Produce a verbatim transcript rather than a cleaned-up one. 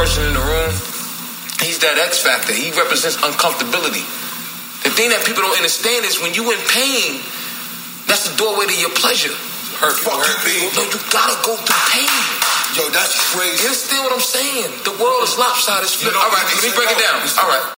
person in the room, he's that X factor. He represents uncomfortability. The thing that people don't understand is when you in pain, that's the doorway to your pleasure. Hurt people, Fuck hurt you, people. No, you gotta go through pain. Yo, that's crazy. You understand what I'm saying? The world is lopsided. You know, All right, let me break it down. All right.